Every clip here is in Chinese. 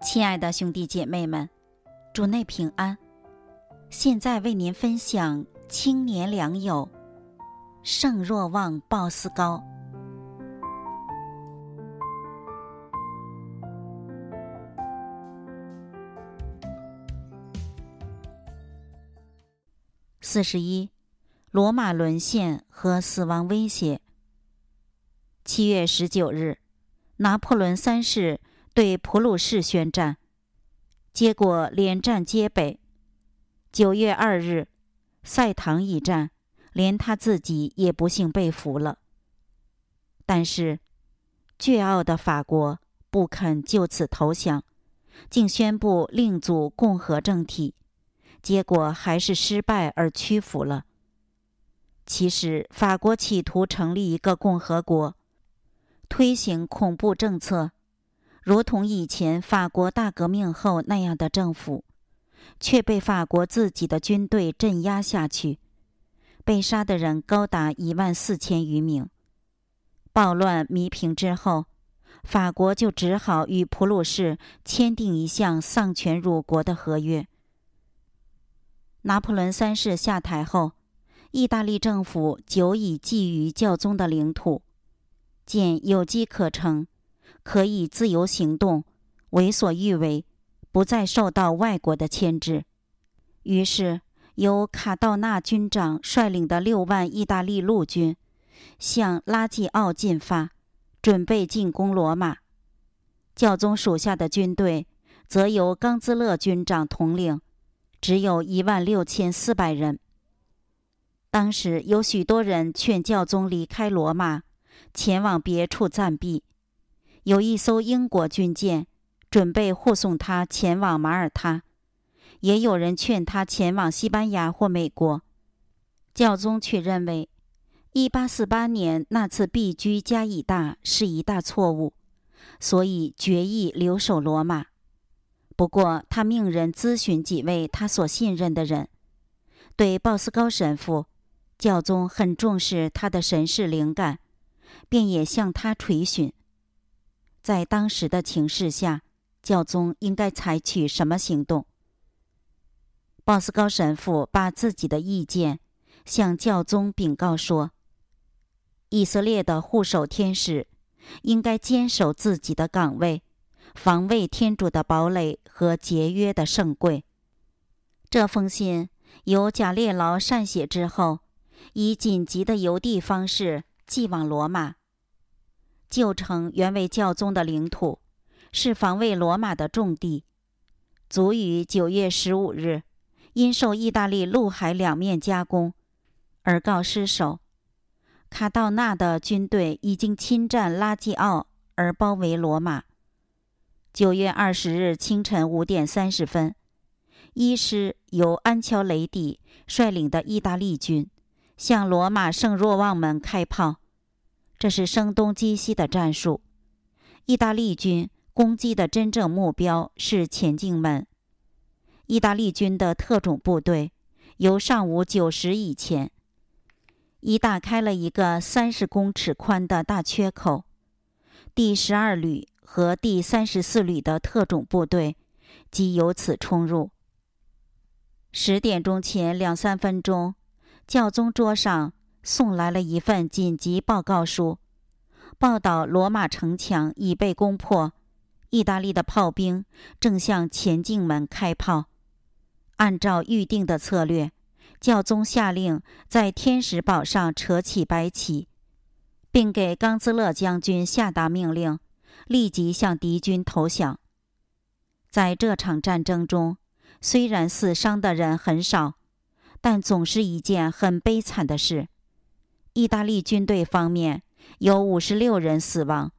亲爱的兄弟姐妹们，主内平安。现在为您分享青年良友圣若望鲍斯高。41罗马沦陷和死亡威胁。7月19日，拿破仑三世对普鲁士宣战，结果连战皆北。9月2日，塞唐一战，连他自己也不幸被俘了。但是，倨傲的法国不肯就此投降，竟宣布另组共和政体，结果还是失败而屈服了。其实，法国企图成立一个共和国，推行恐怖政策，如同以前法国大革命后那样的政府，却被法国自己的军队镇压下去，被杀的人高达14000余名。暴乱弥平之后，法国就只好与普鲁士签订一项丧权辱国的合约。拿破仑三世下台后，意大利政府久已觊觎教宗的领土，见有机可乘，可以自由行动，为所欲为，不再受到外国的牵制。于是由卡道纳军长率领的6万意大利陆军向拉季奥进发，准备进攻罗马。教宗属下的军队则由冈兹勒军长统领，只有16400人。当时有许多人劝教宗离开罗马，前往别处暂避。有一艘英国军舰准备护送他前往马耳他，也有人劝他前往西班牙或美国。教宗却认为1848年那次避居加以大是一大错误，所以决意留守罗马。不过他命人咨询几位他所信任的人。对鲍斯高神父，教宗很重视他的神事灵感，便也向他垂询，在当时的情势下，教宗应该采取什么行动。鲍斯高神父把自己的意见向教宗禀告说，以色列的护守天使应该坚守自己的岗位，防卫天主的堡垒和节约的圣柜。这封信由贾列劳善写之后，以紧急的邮递方式寄往罗马。旧城原为教宗的领土，是防卫罗马的重地，卒于9月15日因受意大利陆海两面夹攻而告失守。卡道纳的军队已经侵占拉季奥而包围罗马。9月20日清晨5点30分，一师由安乔雷底率领的意大利军向罗马圣若望门开炮，这是声东击西的战术。意大利军攻击的真正目标是前进门。意大利军的特种部队由上午9时以前，已打开了一个30公尺宽的大缺口，第12旅和第34旅的特种部队即由此冲入。10点钟前2-3分钟，教宗桌上送来了一份紧急报告书，报道罗马城墙已被攻破，意大利的炮兵正向前进门开炮。按照预定的策略，教宗下令在天使堡上扯起白旗，并给冈兹勒将军下达命令，立即向敌军投降。在这场战争中，虽然死伤的人很少，但总是一件很悲惨的事。意大利军队方面有56人死亡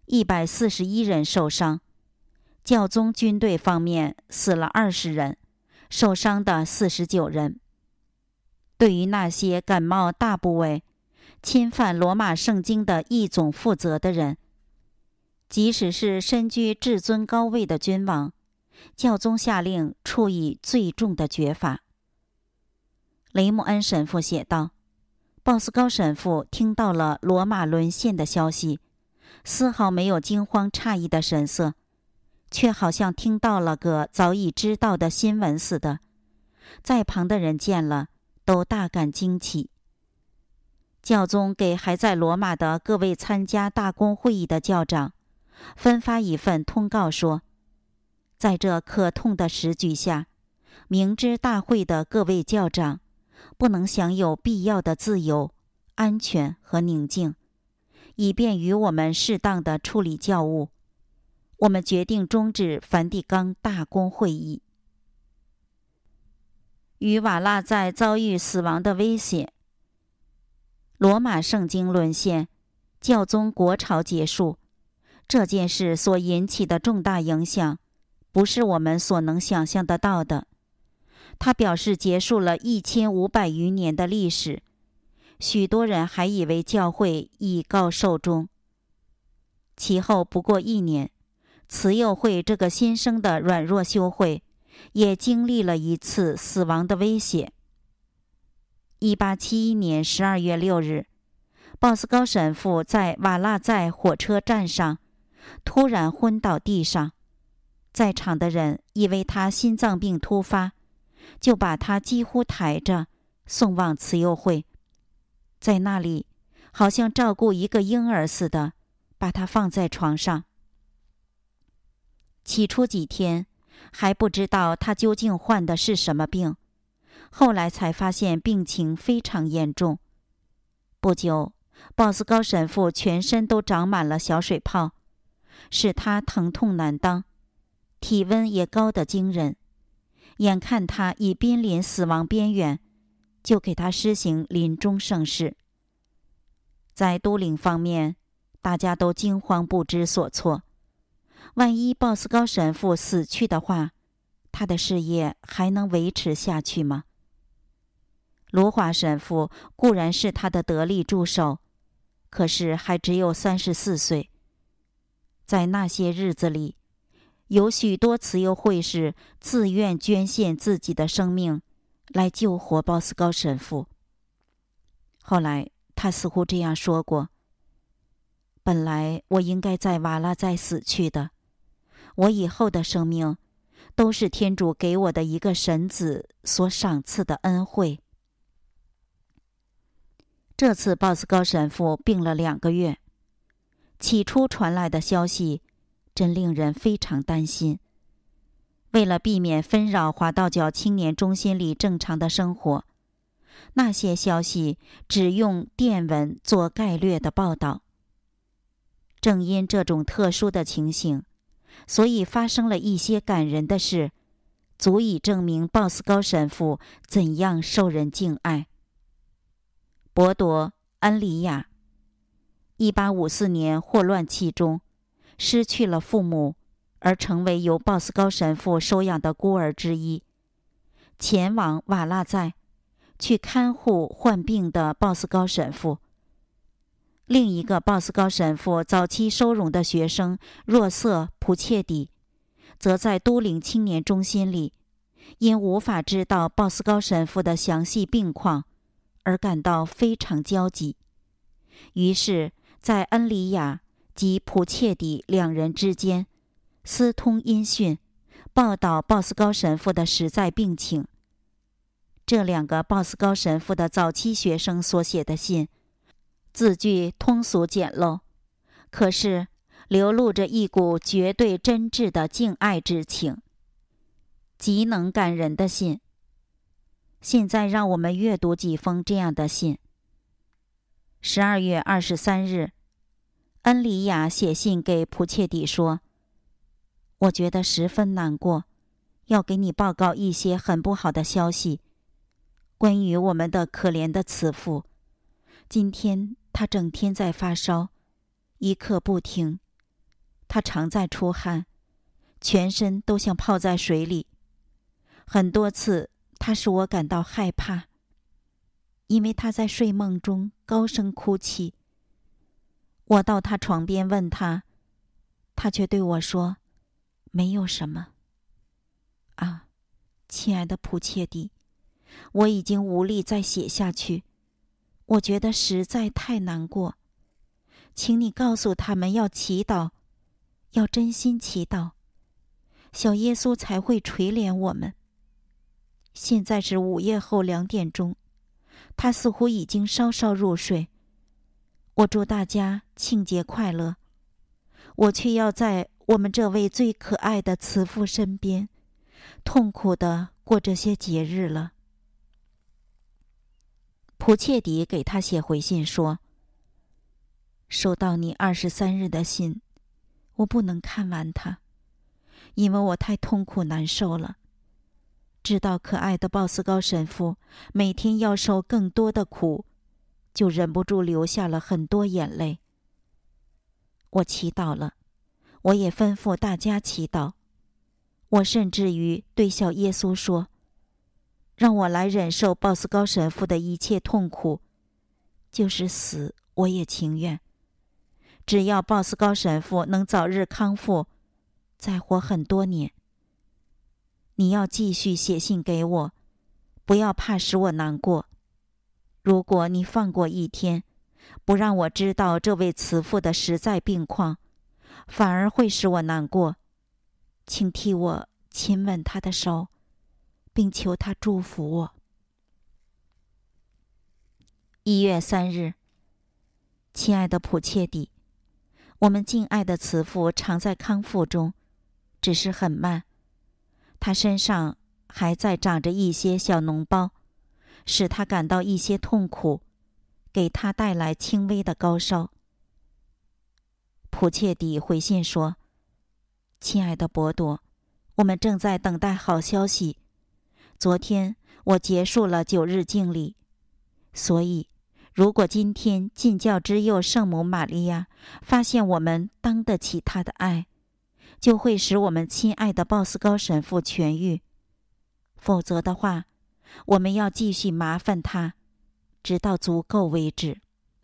，141人受伤；教宗军队方面死了20人，受伤的49人。对于那些敢冒大不韪、侵犯罗马圣经的异种负责的人，即使是身居至尊高位的君王，教宗下令处以最重的绝罚。雷穆恩神父写道，鲍斯高神父听到了罗马沦陷的消息，丝毫没有惊慌诧异的神色， 却好像听到了个早已知道的新闻似的。在旁的人见了，都大感惊奇。教宗给还在罗马的各位参加大公会议的教长分发一份通告说，在这可痛的时局下，明知大会的各位教长不能享有必要的自由、安全和宁静，以便于我们适当的处理教务，我们决定终止梵蒂冈大公会议。与瓦剌在遭遇死亡的威胁，罗马圣经沦陷，教宗国潮结束，这件事所引起的重大影响，不是我们所能想象得到的。他表示结束了1500余年的历史，许多人还以为教会已告寿终。其后不过1年，慈幼会这个新生的软弱修会也经历了一次死亡的威胁。1871年12月6日，鲍斯高神父在瓦剌在火车站上突然昏倒地上，在场的人以为他心脏病突发，就把他几乎抬着送往慈幼会，在那里好像照顾一个婴儿似的，把他放在床上。起初几天还不知道他究竟患的是什么病，后来才发现病情非常严重。不久，鲍斯高神父全身都长满了小水泡，使他疼痛难当，体温也高得惊人。眼看他已濒临死亡边缘，就给他施行临终圣事。在都灵方面，大家都惊慌不知所措。万一鲍斯高神父死去的话，他的事业还能维持下去吗？罗华神父固然是他的得力助手，可是还只有34岁。在那些日子里，有许多慈幼会士自愿捐献自己的生命来救活鲍斯高神父。后来他似乎这样说过，本来我应该在瓦剌在死去的，我以后的生命都是天主给我的一个神子所赏赐的恩惠。这次鲍斯高神父病了2个月，起初传来的消息真令人非常担心。为了避免纷扰华道教青年中心里正常的生活，那些消息只用电文做概略的报道。正因这种特殊的情形，所以发生了一些感人的事，足以证明鲍斯高神父怎样受人敬爱。博多·安里亚1854年霍乱期中失去了父母，而成为由鲍斯高神父收养的孤儿之一，前往瓦剌在去看护患病的鲍斯高神父。另一个鲍斯高神父早期收容的学生若瑟·普切底，则在都灵青年中心里，因无法知道鲍斯高神父的详细病况，而感到非常焦急。于是在恩里亚及普切底2人之间私通音讯，报道鲍斯高神父的实在病情。这2个鲍斯高神父的早期学生所写的信，字句通俗简陋，可是流露着一股绝对真挚的敬爱之情，极能感人的信。现在让我们阅读几封这样的信。12月23日，恩里亚写信给普切底说，我觉得十分难过，要给你报告一些很不好的消息。关于我们的可怜的慈父，今天他整天在发烧，一刻不停，他常在出汗，全身都像泡在水里。很多次他使我感到害怕，因为他在睡梦中高声哭泣。我到他床边问他，他却对我说，没有什么。啊，亲爱的普切底，我已经无力再写下去，我觉得实在太难过。请你告诉他们要祈祷，要真心祈祷， 小耶稣才会垂怜我们。现在是午夜后2点钟，他似乎已经稍稍入睡。我祝大家庆节快乐，我却要在我们这位最可爱的慈父身边，痛苦地过这些节日了。普切迪给他写回信说：收到你23日的信，我不能看完它，因为我太痛苦难受了。知道可爱的鲍斯高神父每天要受更多的苦，就忍不住流下了很多眼泪。我祈祷了，我也吩咐大家祈祷。我甚至于对小耶稣说：让我来忍受鲍斯高神父的一切痛苦，就是死我也情愿。只要鲍斯高神父能早日康复，再活很多年。你要继续写信给我，不要怕使我难过。如果你放过一天，不让我知道这位慈父的实在病况，反而会使我难过。请替我亲吻他的手，并求他祝福我。1月3日，亲爱的普切迪，我们敬爱的慈父常在康复中，只是很慢。他身上还在长着一些小脓包，使他感到一些痛苦，给他带来轻微的高烧。普切迪回信说：亲爱的伯多，我们正在等待好消息。昨天我结束了9日敬礼，所以如果今天进教之佑圣母玛利亚发现我们当得起她的爱，就会使我们亲爱的鲍斯高神父痊愈。否则的话，我们要继续麻烦他，直到足够为止。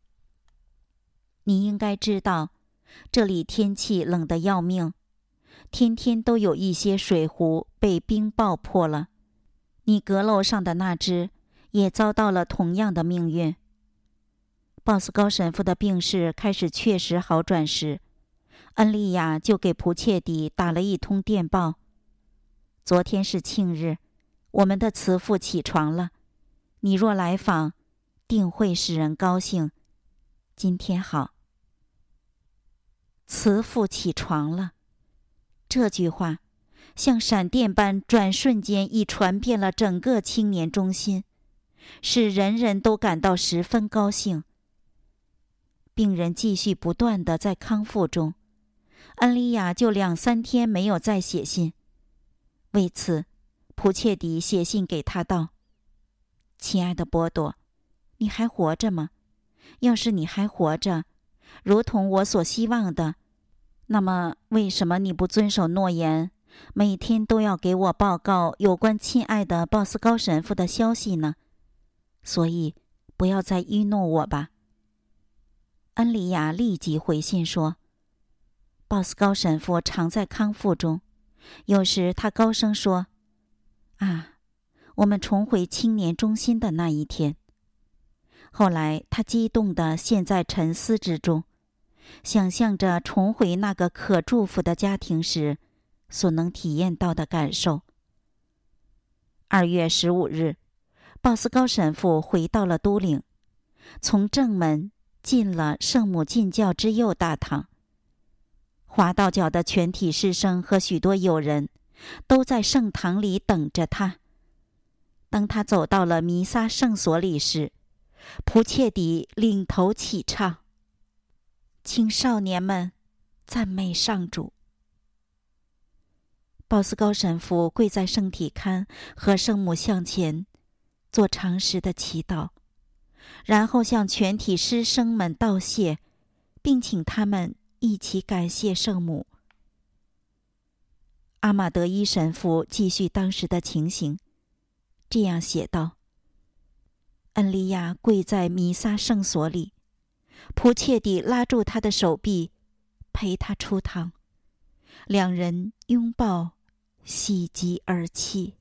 你应该知道，这里天气冷得要命，天天都有一些水壶被冰爆破了。你阁楼上的那只也遭到了同样的命运。鲍斯高神父的病势开始确实好转时，恩利亚就给普切迪打了一通电报。昨天是庆日，我们的慈父起床了，你若来访，定会使人高兴。今天好。慈父起床了，这句话像闪电般转瞬间已传遍了整个青年中心，使人人都感到十分高兴。病人继续不断地在康复中，恩利亚就2-3天没有再写信。为此，普切迪写信给他道：亲爱的波多，你还活着吗？要是你还活着，如同我所希望的，那么为什么你不遵守诺言，每天都要给我报告有关亲爱的鲍斯高神父的消息呢？所以不要再愚弄我吧。恩利亚立即回信说：鲍斯高神父常在康复中，有时他高声说：啊，我们重回青年中心的那一天。后来他激动地陷在沉思之中，想象着重回那个可祝福的家庭时所能体验到的感受。2月15日，鲍斯高神父回到了都灵，从正门进了圣母进教之佑大堂。华道教的全体师生和许多友人都在圣堂里等着他。当他走到了弥撒圣所里时，普切迪领头起唱：请少年们赞美上主。鲍斯高神父跪在圣体龛和圣母像前，做长时的祈祷，然后向全体师生们道谢，并请他们一起感谢圣母。阿马德伊神父继续当时的情形，这样写道：恩利亚跪在弥撒圣所里，普切迪拉住他的手臂，陪他出堂，两人拥抱，喜极而泣。